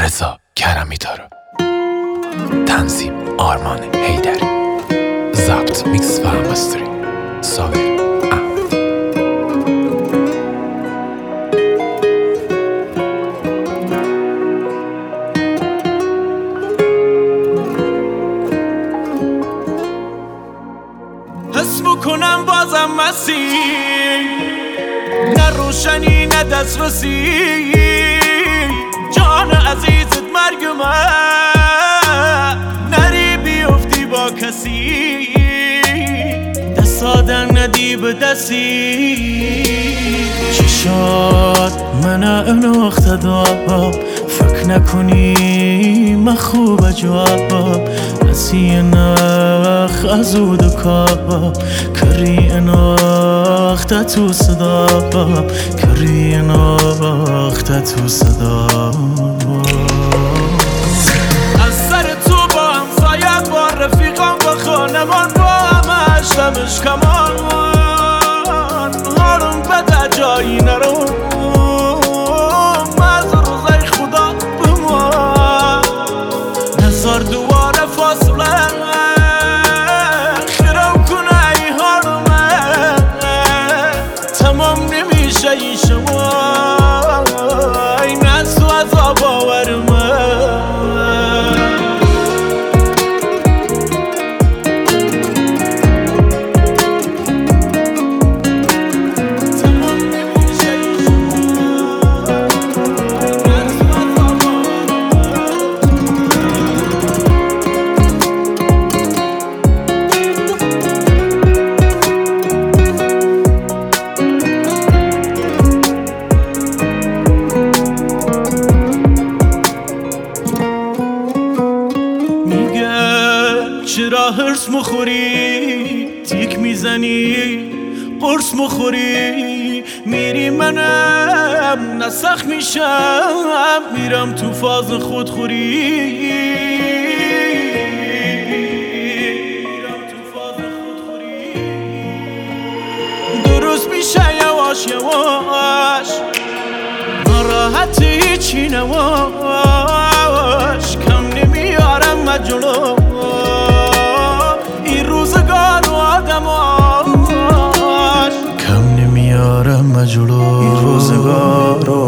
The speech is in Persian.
رضا کرمی‌دار، تنظیم آرمان حیدری، ضبط میکس و مستری صابر احمد. حس میکنم بازم مسیر، نه روشنی نه دسترسی، جان عزیزت مرگ من، نری بیفتی با کسی، دست آدم ندی به دستی. چشات من اناخته دار، فکر نکنی من خوب جواب، نسی نخ از او دکا، کری اناخته تو صدا، کری اناخته تو صدا. از سر تو با همسایت، با رفیقان، با خانمان، با همش دمش کمان، حالم بده جایی نرو، از روزای خدا بمان نزار دواره فاصله، خیرم کنه ای حالمه، تمام نمیشه این شما، این از تو عذاب آورمه. چرا هرس مخوری، تیک میزنی، قرص مخوری، میری منم نسخ میشم، میرم تو فاز خودخوری، درست میشه یواش یواش، ناراحتی چی نواش، کم نمیارم مجلو این روزگار و آدماش، کم نمیارم مجلو این روزگار و